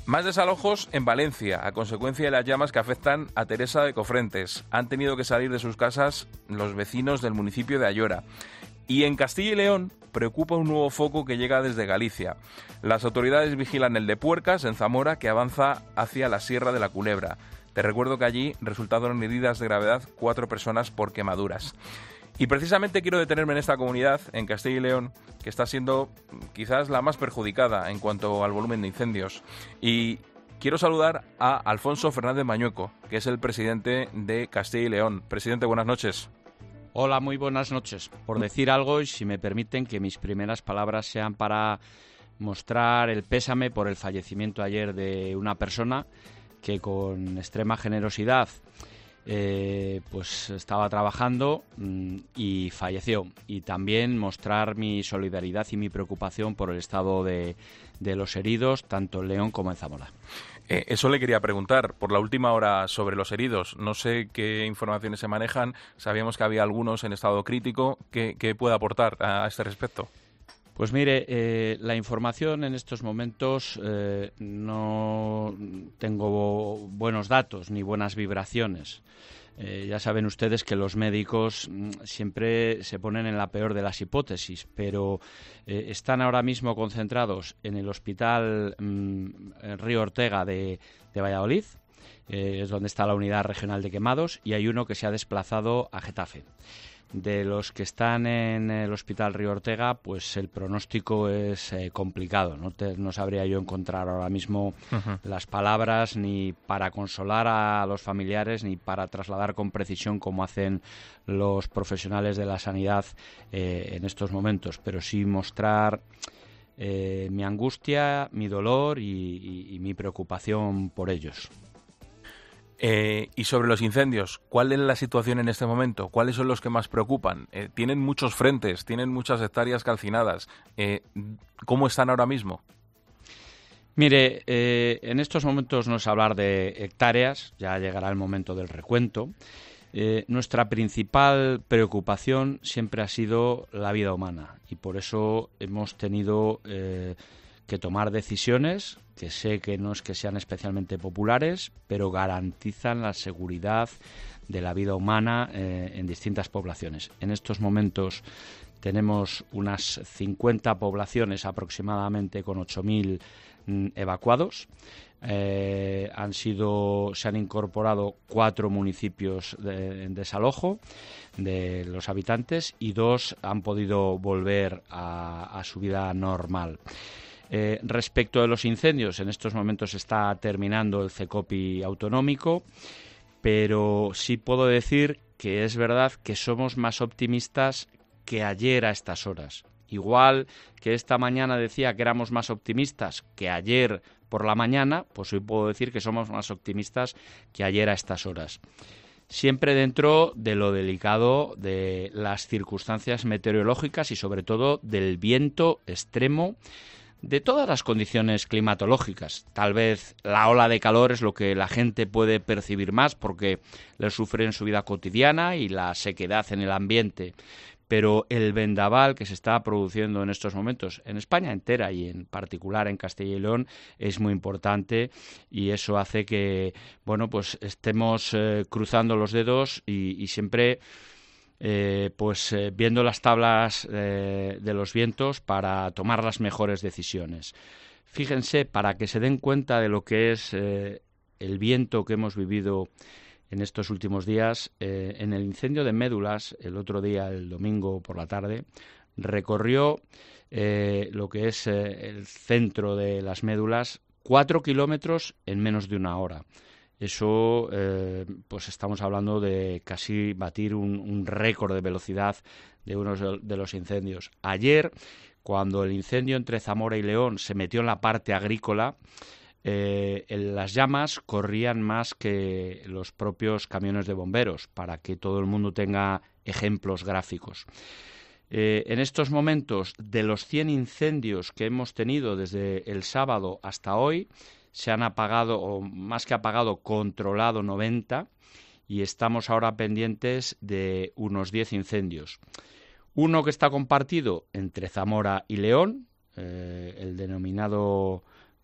Más desalojos en Valencia, a consecuencia de las llamas que afectan a Teresa de Cofrentes. Han tenido que salir de sus casas los vecinos del municipio de Ayora. Y en Castilla y León preocupa un nuevo foco que llega desde Galicia. Las autoridades vigilan el de Puercas, en Zamora, que avanza hacia la Sierra de la Culebra. Te recuerdo que allí resultaron heridas de gravedad 4 personas por quemaduras. Y precisamente quiero detenerme en esta comunidad, en Castilla y León, que está siendo quizás la más perjudicada en cuanto al volumen de incendios. Y quiero saludar a Alfonso Fernández Mañueco, que es el presidente de Castilla y León. Presidente, buenas noches. Hola, muy buenas noches. Por decir algo, y si me permiten que mis primeras palabras sean para mostrar el pésame por el fallecimiento ayer de una persona que con extrema generosidad pues estaba trabajando y falleció. Y también mostrar mi solidaridad y mi preocupación por el estado de los heridos, tanto en León como en Zamora. Eso le quería preguntar, por la última hora sobre los heridos. No sé qué informaciones se manejan. Sabíamos que había algunos en estado crítico. ¿Qué puede aportar a este respecto? Pues mire, la información en estos momentos no tengo buenos datos ni buenas vibraciones. Ya saben ustedes que los médicos siempre se ponen en la peor de las hipótesis, pero están ahora mismo concentrados en el Hospital Río Ortega de Valladolid, es donde está la Unidad Regional de Quemados, y hay uno que se ha desplazado a Getafe. De los que están en el Hospital Río Ortega, pues el pronóstico es complicado. No sabría yo encontrar ahora mismo las palabras ni para consolar a los familiares ni para trasladar con precisión como hacen los profesionales de la sanidad en estos momentos, pero sí mostrar mi angustia, mi dolor y mi preocupación por ellos. Y sobre los incendios, ¿cuál es la situación en este momento? ¿Cuáles son los que más preocupan? Tienen muchos frentes, tienen muchas hectáreas calcinadas. ¿Cómo están ahora mismo? Mire, en estos momentos no es hablar de hectáreas, ya llegará el momento del recuento. Nuestra principal preocupación siempre ha sido la vida humana y por eso hemos tenido que tomar decisiones que sé que no es que sean especialmente populares, pero garantizan la seguridad de la vida humana en distintas poblaciones. En estos momentos tenemos unas 50 poblaciones aproximadamente con 8.000 evacuados. Se han incorporado 4 municipios en desalojo de los habitantes y 2 han podido volver a su vida normal. Respecto de los incendios, en estos momentos está terminando el CECOPI autonómico, pero sí puedo decir que es verdad que somos más optimistas que ayer a estas horas. Igual que esta mañana decía que éramos más optimistas que ayer por la mañana, pues hoy puedo decir que somos más optimistas que ayer a estas horas. Siempre dentro de lo delicado de las circunstancias meteorológicas y sobre todo del viento extremo, de todas las condiciones climatológicas. Tal vez la ola de calor es lo que la gente puede percibir más porque lo sufre en su vida cotidiana y la sequedad en el ambiente. Pero el vendaval que se está produciendo en estos momentos en España entera y en particular en Castilla y León es muy importante y eso hace que pues estemos cruzando los dedos y siempre viendo las tablas de los vientos para tomar las mejores decisiones. Fíjense, para que se den cuenta de lo que es el viento que hemos vivido en estos últimos días, en el incendio de Médulas, el otro día, el domingo por la tarde, recorrió lo que es el centro de las Médulas 4 kilómetros en menos de una hora. Eso, estamos hablando de casi batir un récord de velocidad de uno de los incendios. Ayer, cuando el incendio entre Zamora y León se metió en la parte agrícola, las llamas corrían más que los propios camiones de bomberos, para que todo el mundo tenga ejemplos gráficos. En estos momentos, de los 100 incendios que hemos tenido desde el sábado hasta hoy, se han apagado, o más que apagado, controlado 90 y estamos ahora pendientes de unos 10 incendios. Uno que está compartido entre Zamora y León, el denominado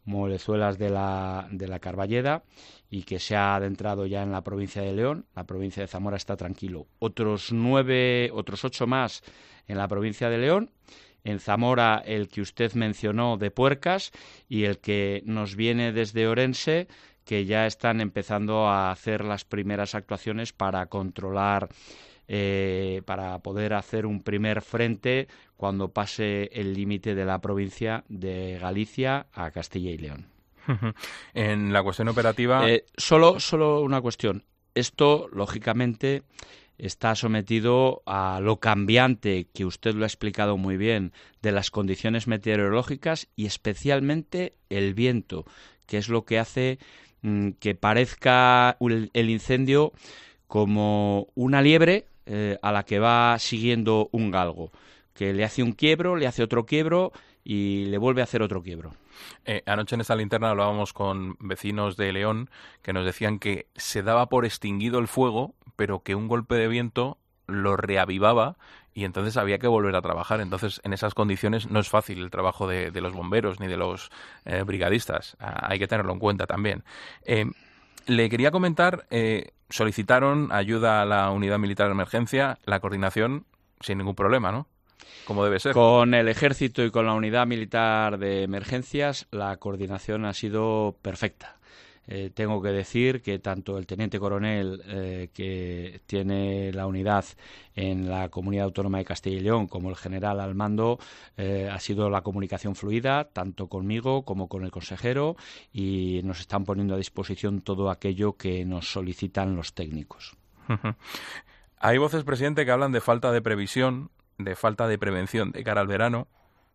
Molezuelas de la Carballeda, y que se ha adentrado ya en la provincia de León. La provincia de Zamora está tranquilo. Otros 8 más en la provincia de León. En Zamora, el que usted mencionó de Puercas, y el que nos viene desde Orense, que ya están empezando a hacer las primeras actuaciones para controlar, para poder hacer un primer frente cuando pase el límite de la provincia de Galicia a Castilla y León. En la cuestión operativa... Solo una cuestión. Esto, lógicamente, está sometido a lo cambiante, que usted lo ha explicado muy bien, de las condiciones meteorológicas y especialmente el viento, que es lo que hace que parezca el incendio como una liebre a la que va siguiendo un galgo, que le hace un quiebro, le hace otro quiebro y le vuelve a hacer otro quiebro. Anoche en esta linterna hablábamos con vecinos de León que nos decían que se daba por extinguido el fuego, pero que un golpe de viento lo reavivaba y entonces había que volver a trabajar. Entonces, en esas condiciones no es fácil el trabajo de los bomberos ni de los brigadistas. Hay que tenerlo en cuenta también. Le quería comentar, solicitaron ayuda a la Unidad Militar de Emergencia, la coordinación sin ningún problema, ¿no? Como debe ser. Con el Ejército y con la Unidad Militar de Emergencias, la coordinación ha sido perfecta. Tengo que decir que tanto el teniente coronel que tiene la unidad en la Comunidad Autónoma de Castilla y León, como el general al mando, ha sido la comunicación fluida, tanto conmigo como con el consejero, y nos están poniendo a disposición todo aquello que nos solicitan los técnicos. Hay voces, presidente, que hablan de falta de previsión, de falta de prevención de cara al verano.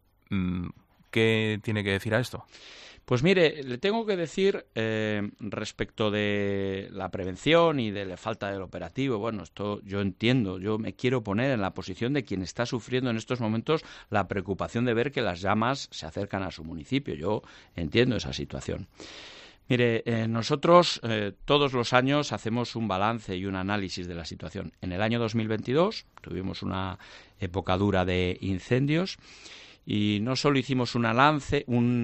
¿Qué tiene que decir a esto? Pues mire, le tengo que decir respecto de la prevención y de la falta del operativo. Bueno, esto yo entiendo, yo me quiero poner en la posición de quien está sufriendo en estos momentos la preocupación de ver que las llamas se acercan a su municipio. Yo entiendo esa situación. Mire, nosotros todos los años hacemos un balance y un análisis de la situación. En el año 2022 tuvimos una época dura de incendios. Y no solo hicimos un balance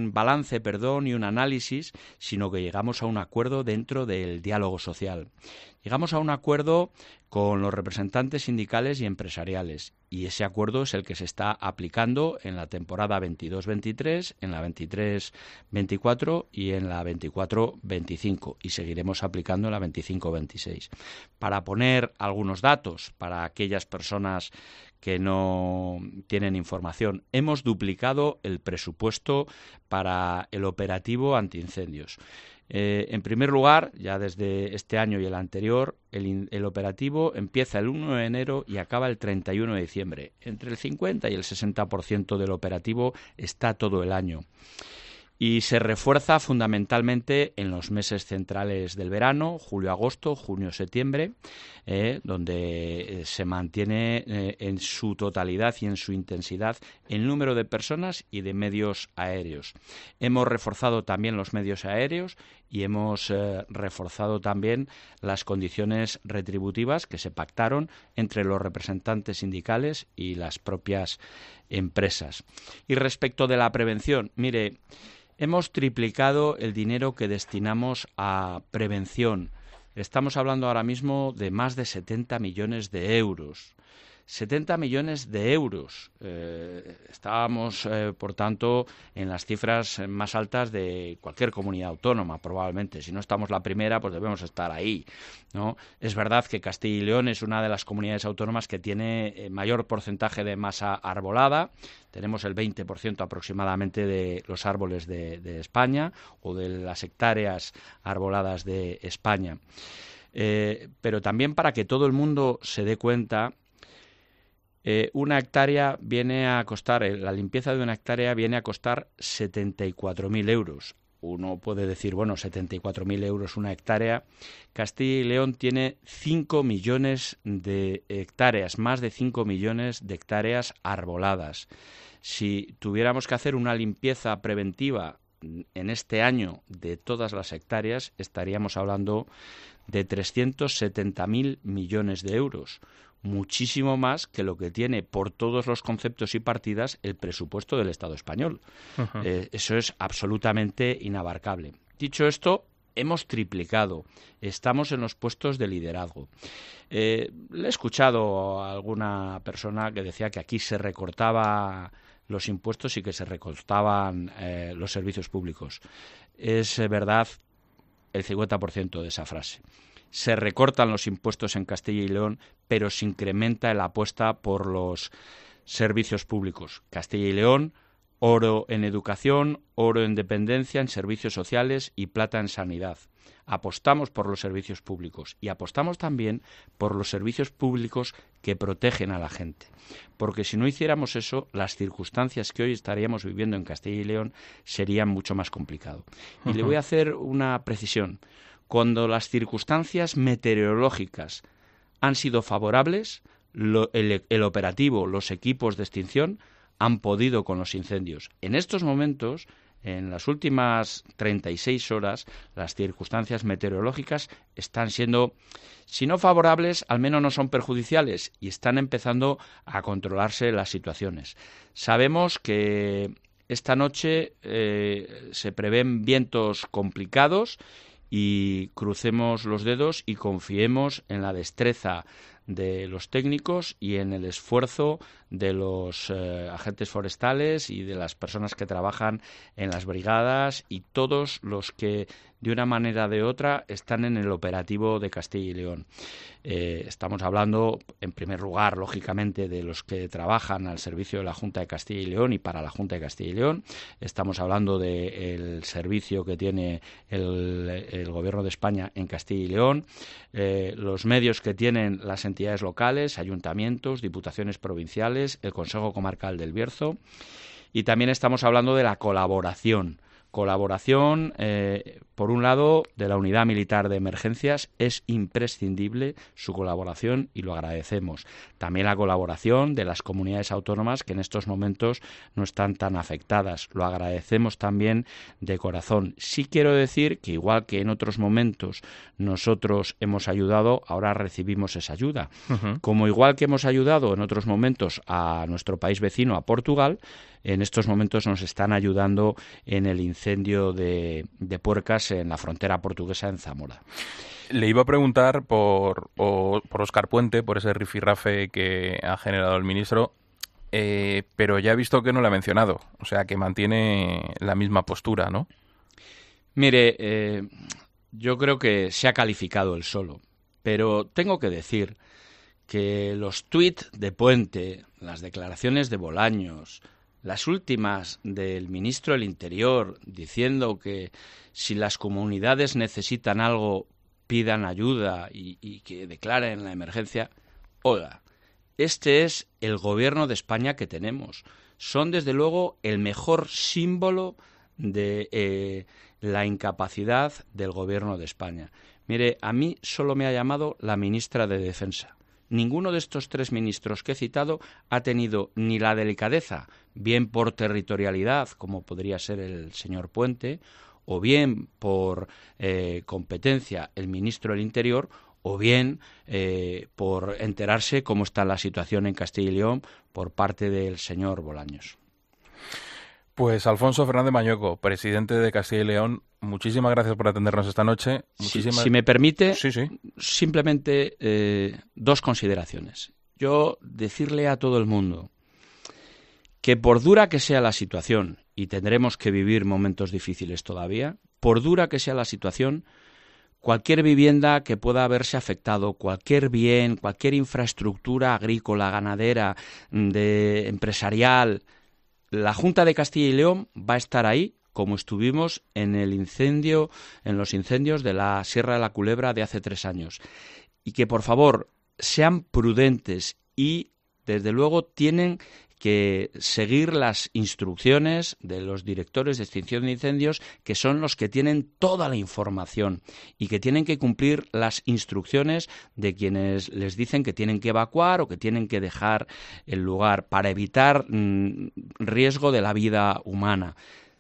y un análisis, sino que llegamos a un acuerdo dentro del diálogo social. Llegamos a un acuerdo con los representantes sindicales y empresariales, y ese acuerdo es el que se está aplicando en la temporada 22-23, en la 23-24 y en la 24-25, y seguiremos aplicando en la 25-26. Para poner algunos datos para aquellas personas que no tienen información, hemos duplicado el presupuesto para el operativo antiincendios. En primer lugar, ya desde este año y el anterior, el operativo empieza el 1 de enero y acaba el 31 de diciembre. Entre el 50 y el 60% del operativo está todo el año. Y se refuerza fundamentalmente en los meses centrales del verano, julio-agosto, junio-septiembre, donde se mantiene en su totalidad y en su intensidad el número de personas y de medios aéreos. Hemos reforzado también los medios aéreos y hemos reforzado también las condiciones retributivas que se pactaron entre los representantes sindicales y las propias empresas. Y respecto de la prevención, mire, hemos triplicado el dinero que destinamos a prevención. Estamos hablando ahora mismo de más de 70 millones de euros. 70 millones de euros. Estábamos, por tanto, en las cifras más altas de cualquier comunidad autónoma, probablemente. Si no estamos la primera, pues debemos estar ahí, ¿no? Es verdad que Castilla y León es una de las comunidades autónomas que tiene mayor porcentaje de masa arbolada. Tenemos el 20% aproximadamente de los árboles de España o de las hectáreas arboladas de España. Pero también para que todo el mundo se dé cuenta, una hectárea viene a costar, la limpieza de una hectárea viene a costar 74.000 euros. Uno puede decir, bueno, 74.000 euros una hectárea. Castilla y León tiene 5 millones de hectáreas, más de 5 millones de hectáreas arboladas. Si tuviéramos que hacer una limpieza preventiva en este año de todas las hectáreas estaríamos hablando de 370.000 millones de euros, muchísimo más que lo que tiene por todos los conceptos y partidas el presupuesto del Estado español. Eso es absolutamente inabarcable. Dicho esto, hemos triplicado, estamos en los puestos de liderazgo. Le he escuchado a alguna persona que decía que aquí se recortaba los impuestos y que se recortaban los servicios públicos. Es verdad el 50% de esa frase. Se recortan los impuestos en Castilla y León, pero se incrementa la apuesta por los servicios públicos. Castilla y León, oro en educación, oro en dependencia, en servicios sociales y plata en sanidad. Apostamos por los servicios públicos y apostamos también por los servicios públicos que protegen a la gente. Porque si no hiciéramos eso, las circunstancias que hoy estaríamos viviendo en Castilla y León serían mucho más complicadas. Y le voy a hacer una precisión. Cuando las circunstancias meteorológicas han sido favorables, el operativo, los equipos de extinción han podido con los incendios. En estos momentos, en las últimas 36 horas, las circunstancias meteorológicas están siendo, si no favorables, al menos no son perjudiciales y están empezando a controlarse las situaciones. Sabemos que esta noche se prevén vientos complicados y crucemos los dedos y confiemos en la destreza de los técnicos y en el esfuerzo de los agentes forestales y de las personas que trabajan en las brigadas y todos los que de una manera o de otra están en el operativo de Castilla y León. Estamos hablando, en primer lugar, lógicamente, de los que trabajan al servicio de la Junta de Castilla y León y para la Junta de Castilla y León. Estamos hablando del servicio que tiene el Gobierno de España en Castilla y León, los medios que tienen las entidades locales, ayuntamientos, diputaciones provinciales, el Consejo Comarcal del Bierzo, y también estamos hablando de la colaboración. Por un lado, de la Unidad Militar de Emergencias. Es imprescindible su colaboración y lo agradecemos. También la colaboración de las comunidades autónomas que en estos momentos no están tan afectadas. Lo agradecemos también de corazón. Sí quiero decir que igual que en otros momentos nosotros hemos ayudado, ahora recibimos esa ayuda. Como igual que hemos ayudado en otros momentos a nuestro país vecino, a Portugal, en estos momentos nos están ayudando en el incendio de Puercas en la frontera portuguesa en Zamora. Le iba a preguntar por Óscar Puente, por ese rifirrafe que ha generado el ministro, pero ya he visto que no lo ha mencionado, o sea que mantiene la misma postura, ¿no? Mire, yo creo que se ha calificado él solo, pero tengo que decir que los tuits de Puente, las declaraciones de Bolaños, las últimas del ministro del Interior diciendo que si las comunidades necesitan algo pidan ayuda y que declaren la emergencia. Oiga, este es el gobierno de España que tenemos. Son desde luego el mejor símbolo de la incapacidad del gobierno de España. Mire, a mí solo me ha llamado la ministra de Defensa. Ninguno de estos tres ministros que he citado ha tenido ni la delicadeza, bien por territorialidad, como podría ser el señor Puente, o bien por competencia el ministro del Interior, o bien por enterarse cómo está la situación en Castilla y León por parte del señor Bolaños. Pues Alfonso Fernández Mañueco, presidente de Castilla y León, muchísimas gracias por atendernos esta noche. Si me permite, sí. Simplemente dos consideraciones. Yo decirle a todo el mundo que por dura que sea la situación, y tendremos que vivir momentos difíciles todavía, por dura que sea la situación, cualquier vivienda que pueda haberse afectado, cualquier bien, cualquier infraestructura agrícola, ganadera, empresarial, la Junta de Castilla y León va a estar ahí, como estuvimos en los incendios de la Sierra de la Culebra de hace 3 años. Y que, por favor, sean prudentes y, desde luego, tienen que seguir las instrucciones de los directores de extinción de incendios, que son los que tienen toda la información y que tienen que cumplir las instrucciones de quienes les dicen que tienen que evacuar o que tienen que dejar el lugar para evitar riesgo de la vida humana.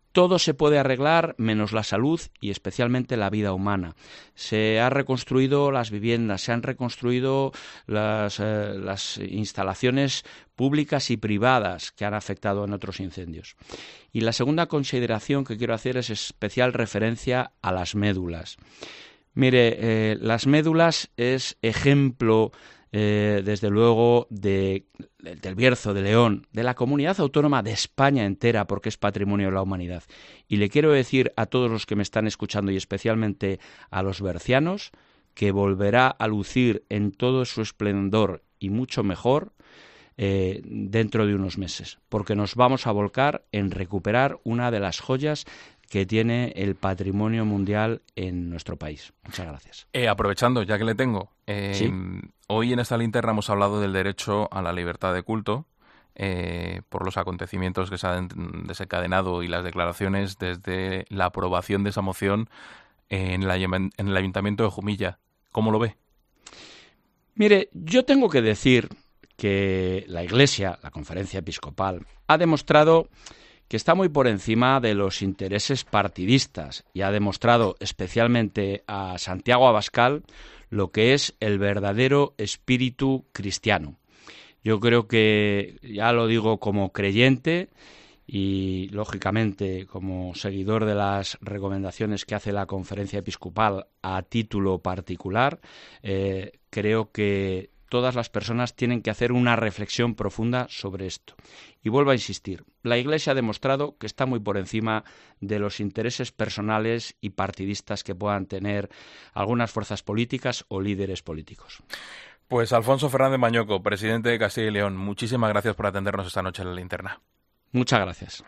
todo se puede arreglar menos la salud y especialmente la vida humana. Se han reconstruido las viviendas, se han reconstruido las instalaciones públicas y privadas que han afectado en otros incendios. Y la segunda consideración que quiero hacer es especial referencia a las médulas. Mire, las médulas es ejemplo, desde luego, del Bierzo, de León, de la comunidad autónoma de España entera, porque es patrimonio de la humanidad. Y le quiero decir a todos los que me están escuchando, y especialmente a los bercianos, que volverá a lucir en todo su esplendor y mucho mejor dentro de unos meses, porque nos vamos a volcar en recuperar una de las joyas que tiene el patrimonio mundial en nuestro país. Muchas gracias. Aprovechando, ya que le tengo, ¿Sí? Hoy en esta linterna hemos hablado del derecho a la libertad de culto por los acontecimientos que se han desencadenado y las declaraciones desde la aprobación de esa moción en el Ayuntamiento de Jumilla. ¿Cómo lo ve? Mire, yo tengo que decir que la Iglesia, la Conferencia Episcopal, ha demostrado que está muy por encima de los intereses partidistas y ha demostrado especialmente a Santiago Abascal lo que es el verdadero espíritu cristiano. Yo creo que, ya lo digo como creyente y, lógicamente, como seguidor de las recomendaciones que hace la Conferencia Episcopal a título particular, creo que todas las personas tienen que hacer una reflexión profunda sobre esto. Y vuelvo a insistir, la Iglesia ha demostrado que está muy por encima de los intereses personales y partidistas que puedan tener algunas fuerzas políticas o líderes políticos. Pues Alfonso Fernández Mañoco, presidente de Castilla y León, muchísimas gracias por atendernos esta noche en la linterna. Muchas gracias.